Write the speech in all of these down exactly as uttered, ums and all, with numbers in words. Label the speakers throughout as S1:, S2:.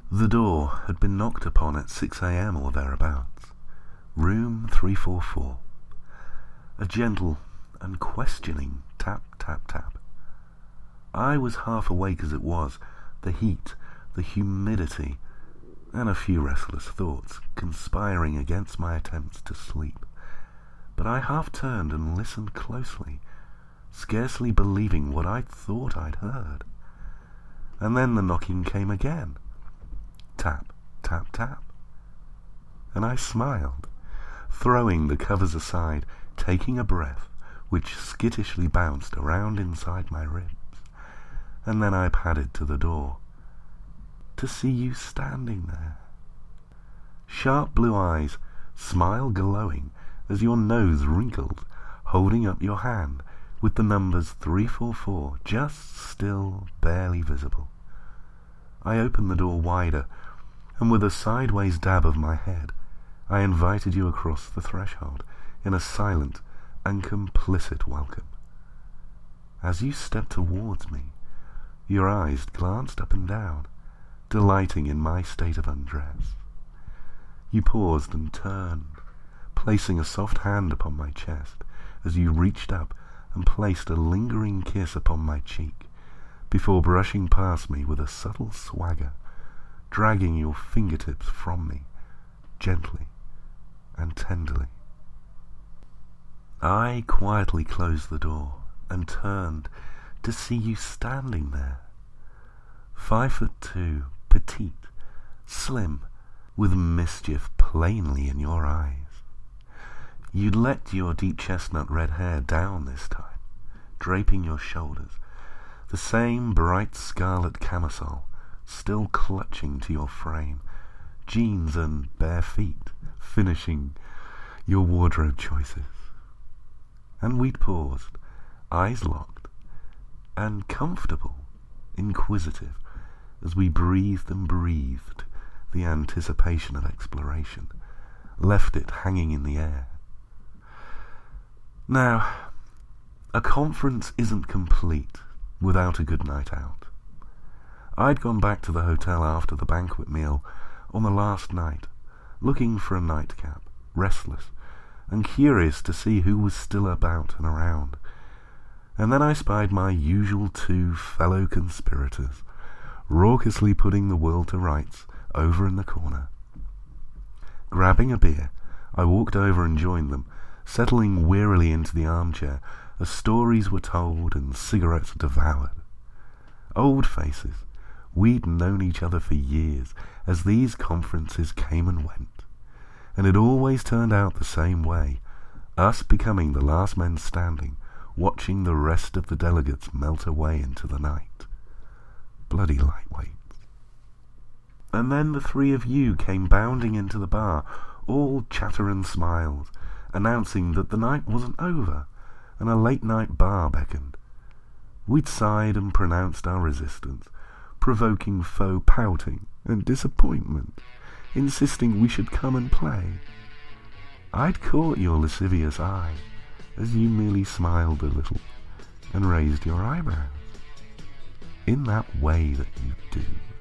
S1: The door had been knocked upon at six a m or thereabouts. Room three forty-four. A gentle and questioning tap, tap, tap. I was half awake as it was, the heat, the humidity, and a few restless thoughts conspiring against my attempts to sleep. But I half turned and listened closely, scarcely believing what I thought I'd heard. And then the knocking came again. Tap, tap, tap. And I smiled, throwing the covers aside, taking a breath which skittishly bounced around inside my ribs. And then I padded to the door, to see you standing there. Sharp blue eyes, smile glowing as your nose wrinkled, holding up your hand with the numbers three four four just still barely visible. I opened the door wider, and with a sideways dab of my head, I invited you across the threshold in a silent and complicit welcome. As you stepped towards me, your eyes glanced up and down, delighting in my state of undress. You paused and turned, placing a soft hand upon my chest as you reached up and placed a lingering kiss upon my cheek, before brushing past me with a subtle swagger, dragging your fingertips from me, gently and tenderly. I quietly closed the door and turned to see you standing there, five foot two, petite, slim, with mischief plainly in your eyes. You'd let your deep chestnut red hair down this time, draping your shoulders, the same bright scarlet camisole still clutching to your frame, jeans and bare feet finishing your wardrobe choices. And we'd paused, eyes locked, and comfortable, inquisitive, as we breathed and breathed the anticipation of exploration, left it hanging in the air. Now, a conference isn't complete without a good night out. I'd gone back to the hotel after the banquet meal on the last night, looking for a nightcap, restless, and curious to see who was still about and around. And then I spied my usual two fellow conspirators, raucously putting the world to rights over in the corner. Grabbing a beer, I walked over and joined them, settling wearily into the armchair as stories were told and cigarettes devoured. Old faces, we'd known each other for years as these conferences came and went, and it always turned out the same way, us becoming the last men standing, watching the rest of the delegates melt away into the night. Bloody lightweights. And then the three of you came bounding into the bar, all chatter and smiles, announcing that the night wasn't over, and a late-night bar beckoned. We'd sighed and pronounced our resistance, provoking faux pouting and disappointment, insisting we should come and play. I'd caught your lascivious eye, as you merely smiled a little and raised your eyebrows, in that way that you do.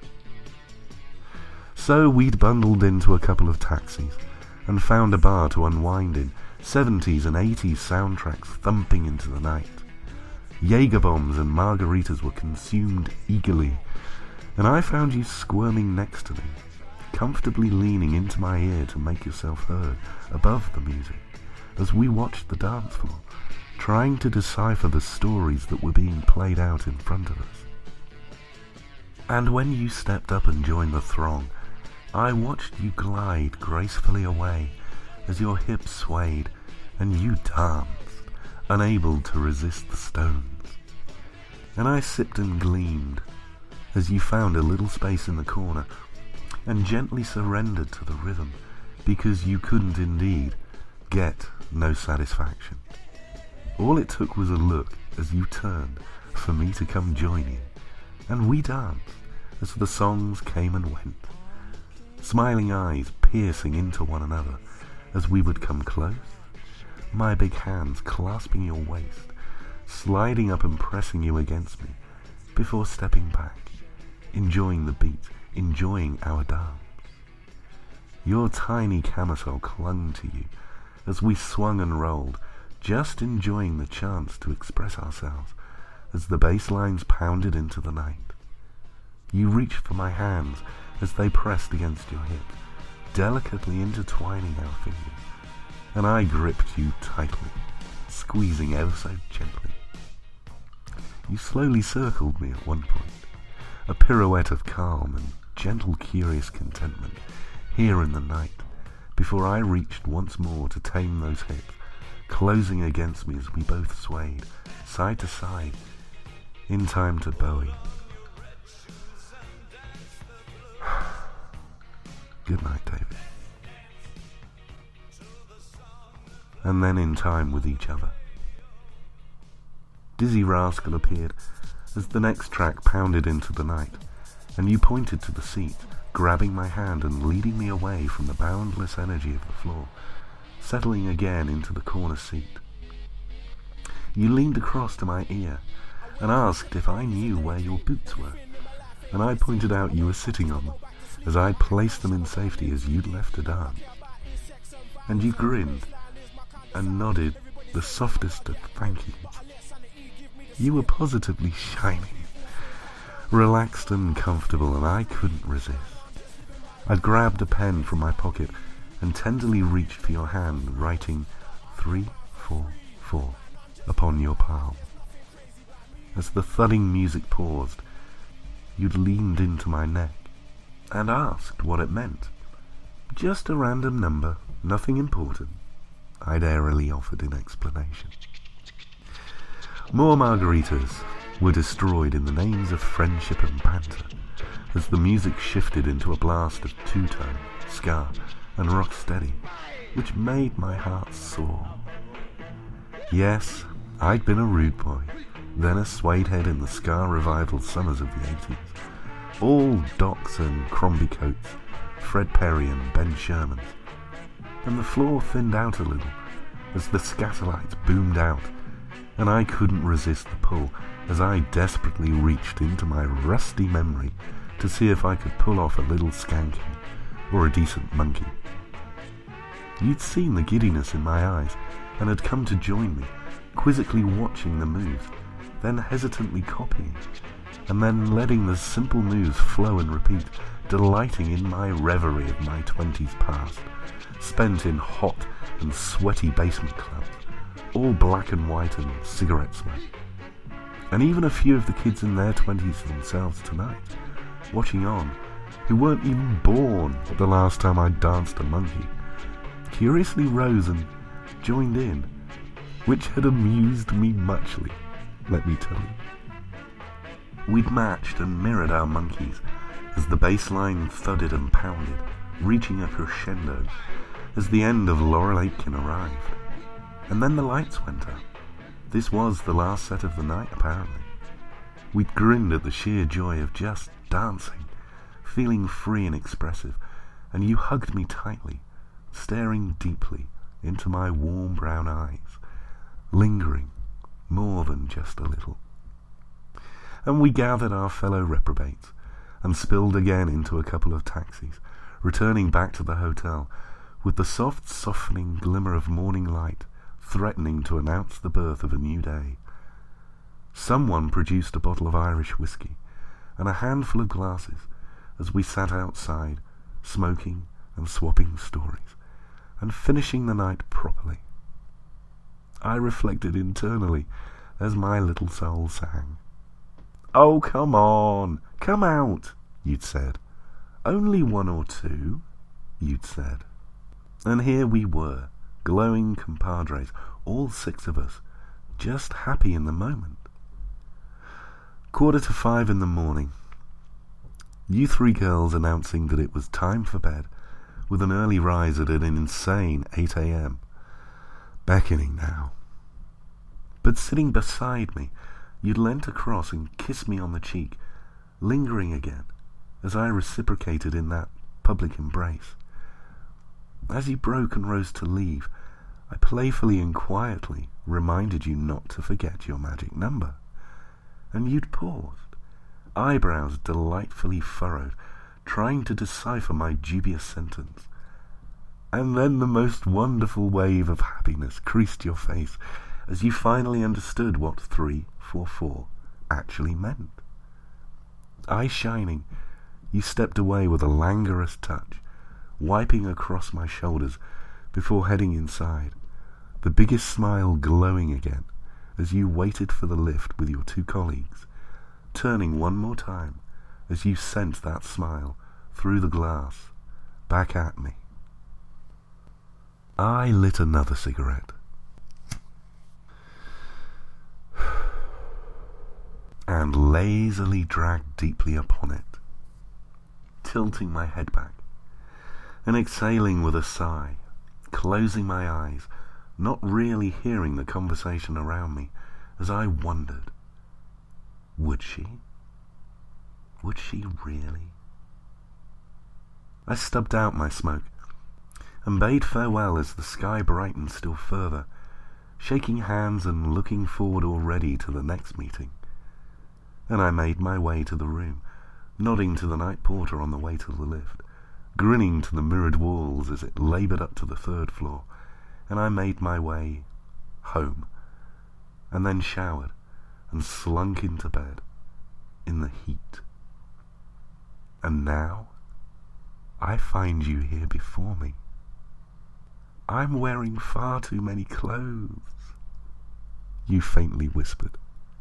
S1: So we'd bundled into a couple of taxis and found a bar to unwind in, seventies and eighties soundtracks thumping into the night. Jaeger bombs and margaritas were consumed eagerly, and I found you squirming next to me, comfortably leaning into my ear to make yourself heard above the music, as we watched the dance floor, trying to decipher the stories that were being played out in front of us. And when you stepped up and joined the throng, I watched you glide gracefully away as your hips swayed and you danced, unable to resist the stones. And I sipped and gleamed as you found a little space in the corner and gently surrendered to the rhythm, because you couldn't indeed get no satisfaction. All it took was a look as you turned for me to come join you, and we danced as the songs came and went, smiling eyes piercing into one another as we would come close, my big hands clasping your waist, sliding up and pressing you against me, before stepping back, enjoying the beat enjoying our dance. Your tiny camisole clung to you as we swung and rolled, just enjoying the chance to express ourselves as the bass lines pounded into the night. You reached for my hands as they pressed against your hips, delicately intertwining our fingers, and I gripped you tightly, squeezing ever so gently. You slowly circled me at one point, a pirouette of calm and gentle, curious contentment here in the night, before I reached once more to tame those hips, closing against me as we both swayed, side to side, in time to Bowie. Good night, David. And then in time with each other. Dizzy Rascal appeared as the next track pounded into the night, and you pointed to the seat, grabbing my hand and leading me away from the boundless energy of the floor, settling again into the corner seat. You leaned across to my ear and asked if I knew where your boots were, and I pointed out you were sitting on them as I placed them in safety as you'd left to dance. And you grinned and nodded the softest of thank yous. You were positively shining, relaxed and comfortable, and I couldn't resist. I grabbed a pen from my pocket and tenderly reached for your hand, writing three four four upon your palm. As the thudding music paused, you'd leaned into my neck and asked what it meant. Just a random number, nothing important, I'd airily offered in explanation. More margaritas were destroyed in the names of friendship and banter as the music shifted into a blast of two-tone, ska, and rocksteady, which made my heart soar. Yes, I'd been a rude boy, then a suede head in the ska revival summers of the eighties. All Docs and Crombie coats, Fred Perry and Ben Shermans. And the floor thinned out a little as the scatterlights boomed out, and I couldn't resist the pull as I desperately reached into my rusty memory to see if I could pull off a little skanking or a decent monkey. You'd seen the giddiness in my eyes and had come to join me, quizzically watching the moves, then hesitantly copying, and then letting the simple moves flow and repeat, delighting in my reverie of my twenties past, spent in hot and sweaty basement clubs, all black and white and cigarette smoke. And even a few of the kids in their twenties themselves tonight, watching on, who weren't even born the last time I danced a monkey, curiously rose and joined in, which had amused me muchly, let me tell you. We'd matched and mirrored our monkeys as the bass line thudded and pounded, reaching a crescendo as the end of Laurel Aitken arrived. And then the lights went up. This was the last set of the night, apparently. We'd grinned at the sheer joy of just dancing, feeling free and expressive, and you hugged me tightly, staring deeply into my warm brown eyes, lingering more than just a little. And we gathered our fellow reprobates and spilled again into a couple of taxis, returning back to the hotel with the soft, softening glimmer of morning light threatening to announce the birth of a new day. Someone produced a bottle of Irish whiskey and a handful of glasses as we sat outside, smoking and swapping stories, and finishing the night properly. I reflected internally as my little soul sang. "Oh, come on, come out," you'd said. "Only one or two," you'd said. And here we were, glowing compadres, all six of us, just happy in the moment. Quarter to five in the morning. You three girls announcing that it was time for bed, with an early rise at an insane eight a.m. Beckoning now. But sitting beside me, you'd leant across and kissed me on the cheek, lingering again, as I reciprocated in that public embrace. As you broke and rose to leave, I playfully and quietly reminded you not to forget your magic number. And you'd paused, eyebrows delightfully furrowed, trying to decipher my dubious sentence. And then the most wonderful wave of happiness creased your face as you finally understood what three four four actually meant. Eyes shining, you stepped away with a languorous touch, wiping across my shoulders before heading inside, the biggest smile glowing again as you waited for the lift with your two colleagues, turning one more time as you sent that smile through the glass back at me. I lit another cigarette and lazily dragged deeply upon it, tilting my head back and exhaling with a sigh, closing my eyes, not really hearing the conversation around me as I wondered, would she? Would she really? I stubbed out my smoke and bade farewell as the sky brightened still further, shaking hands and looking forward already to the next meeting. And I made my way to the room, nodding to the night porter on the way to the lift, grinning to the mirrored walls as it laboured up to the third floor, and I made my way home, and then showered and slunk into bed in the heat. And now I find you here before me. I'm wearing far too many clothes, you faintly whispered.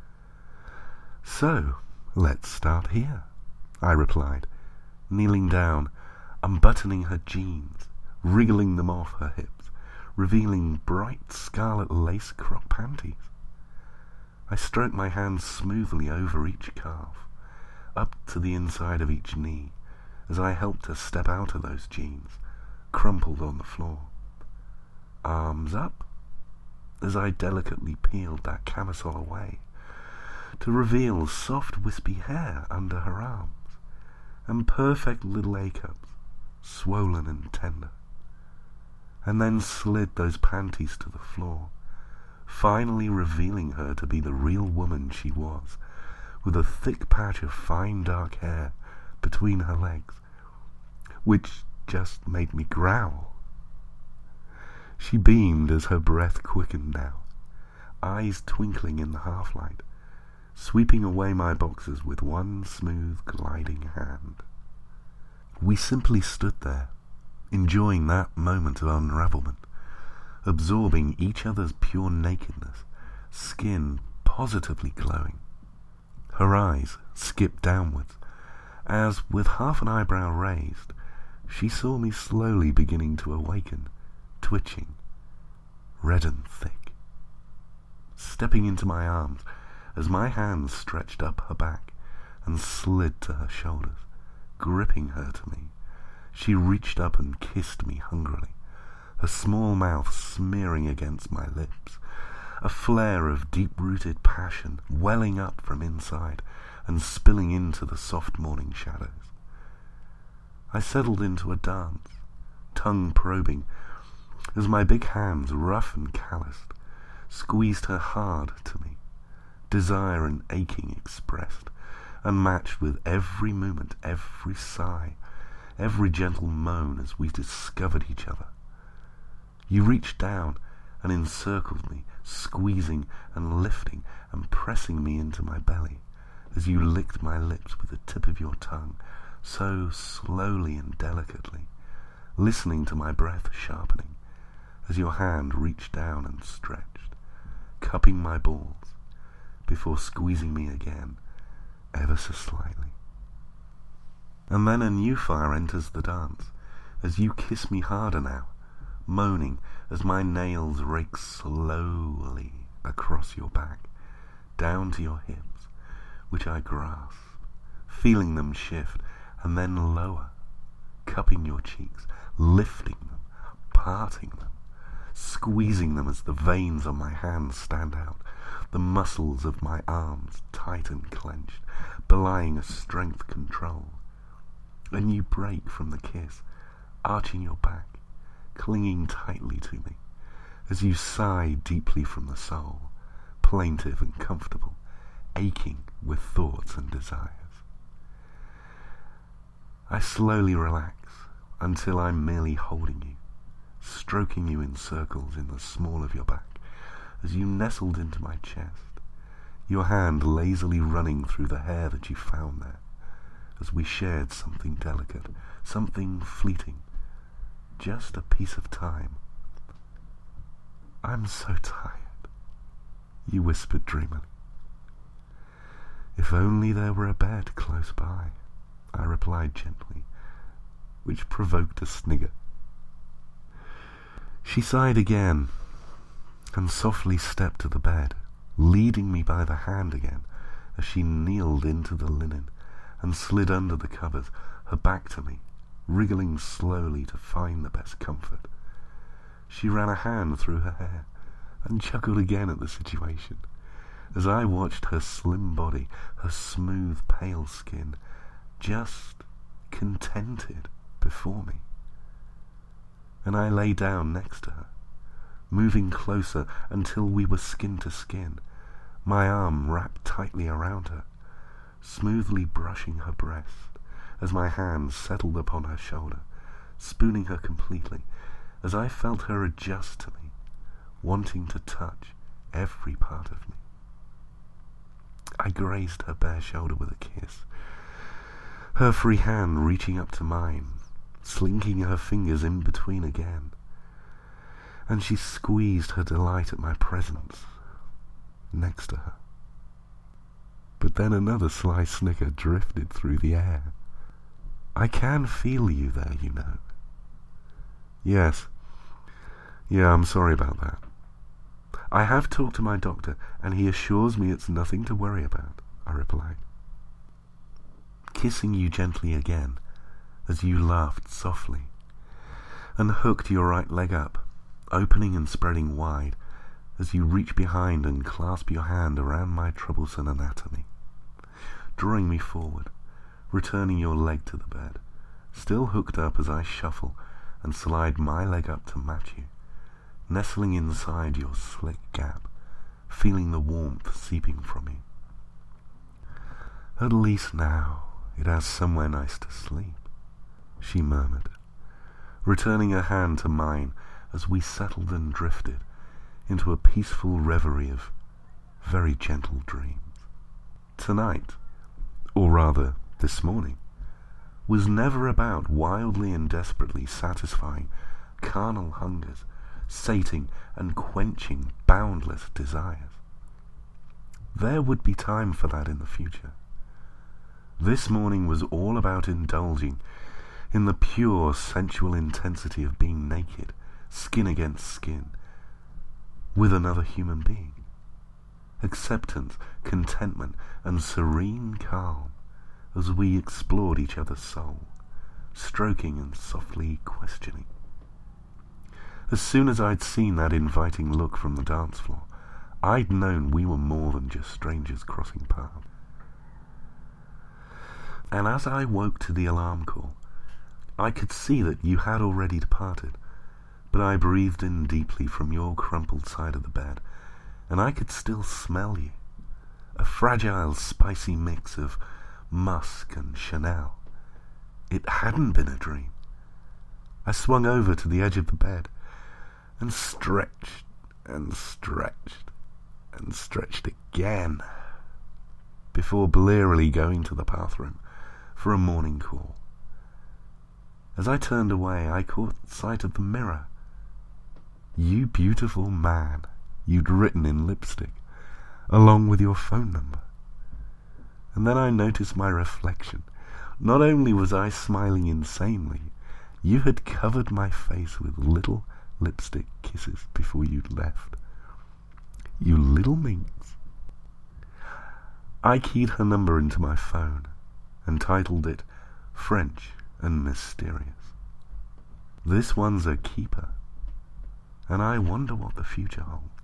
S1: So, let's start here, I replied, kneeling down, unbuttoning her jeans, wriggling them off her hips, revealing bright scarlet lace crop panties. I stroked my hands smoothly over each calf, up to the inside of each knee, as I helped her step out of those jeans, crumpled on the floor. Arms up, as I delicately peeled that camisole away, to reveal soft wispy hair under her arms, and perfect little A-cups, swollen and tender, and then slid those panties to the floor, finally revealing her to be the real woman she was, with a thick patch of fine dark hair between her legs, which just made me growl. She beamed as her breath quickened now, eyes twinkling in the half-light, sweeping away my boxes with one smooth gliding hand. We simply stood there, enjoying that moment of unravelment, absorbing each other's pure nakedness, skin positively glowing. Her eyes skipped downwards, as, with half an eyebrow raised, she saw me slowly beginning to awaken, twitching, red and thick, stepping into my arms as my hands stretched up her back and slid to her shoulders, gripping her to me. She reached up and kissed me hungrily, her small mouth smearing against my lips, a flare of deep-rooted passion welling up from inside and spilling into the soft morning shadows. I settled into a dance, tongue probing, as my big hands, rough and calloused, squeezed her hard to me, desire and aching expressed, and matched with every movement, every sigh, every gentle moan as we discovered each other. You reached down and encircled me, squeezing and lifting and pressing me into my belly, as you licked my lips with the tip of your tongue, so slowly and delicately, listening to my breath sharpening, as your hand reached down and stretched, cupping my balls, before squeezing me again, ever so slightly. And then a new fire enters the dance, as you kiss me harder now, moaning as my nails rake slowly across your back, down to your hips, which I grasp, feeling them shift, and then lower, cupping your cheeks, lifting them, parting them, squeezing them as the veins on my hands stand out, the muscles of my arms tight and clenched, belying a strength control. And you break from the kiss, arching your back, clinging tightly to me, as you sigh deeply from the soul, plaintive and comfortable, aching with thoughts and desires. I slowly relax until I'm merely holding you, stroking you in circles in the small of your back as you nestled into my chest, your hand lazily running through the hair that you found there, as we shared something delicate, something fleeting, just a piece of time. "I'm so tired," you whispered dreamily. "If only there were a bed close by," I replied gently, which provoked a snigger. She sighed again and softly stepped to the bed, leading me by the hand again as she kneeled into the linen and slid under the covers, her back to me, wriggling slowly to find the best comfort. She ran a hand through her hair and chuckled again at the situation as I watched her slim body, her smooth pale skin, just contented before me. And I lay down next to her, moving closer until we were skin to skin, my arm wrapped tightly around her, smoothly brushing her breast as my hand settled upon her shoulder, spooning her completely as I felt her adjust to me, wanting to touch every part of me. I grazed her bare shoulder with a kiss, her free hand reaching up to mine, slinking her fingers in between again, and she squeezed her delight at my presence next to her. But then another sly snicker drifted through the air. "I can feel you there, you know." "Yes. Yeah, I'm sorry about that. I have talked to my doctor, and he assures me it's nothing to worry about," I replied, kissing you gently again as you laughed softly and hooked your right leg up, opening and spreading wide as you reach behind and clasp your hand around my troublesome anatomy, drawing me forward, returning your leg to the bed, still hooked up as I shuffle and slide my leg up to match you, nestling inside your slick gap, feeling the warmth seeping from you. "At least now it has somewhere nice to sleep," she murmured, returning her hand to mine as we settled and drifted into a peaceful reverie of very gentle dreams. Tonight, or rather this morning, was never about wildly and desperately satisfying carnal hungers, sating and quenching boundless desires. There would be time for that in the future. This morning was all about indulging in the pure sensual intensity of being naked, skin against skin, with another human being. Acceptance, contentment, and serene calm as we explored each other's soul, stroking and softly questioning. As soon as I'd seen that inviting look from the dance floor, I'd known we were more than just strangers crossing paths. And as I woke to the alarm call, I could see that you had already departed, but I breathed in deeply from your crumpled side of the bed, and I could still smell you, a fragile, spicy mix of musk and Chanel. It hadn't been a dream. I swung over to the edge of the bed and stretched and stretched and stretched again before blearily going to the bathroom for a morning call. As I turned away, I caught sight of the mirror. "You beautiful man," you'd written in lipstick, along with your phone number. And then I noticed my reflection. Not only was I smiling insanely, you had covered my face with little lipstick kisses before you'd left. You little minx. I keyed her number into my phone and titled it French and Mysterious. This one's a keeper, and I wonder what the future holds.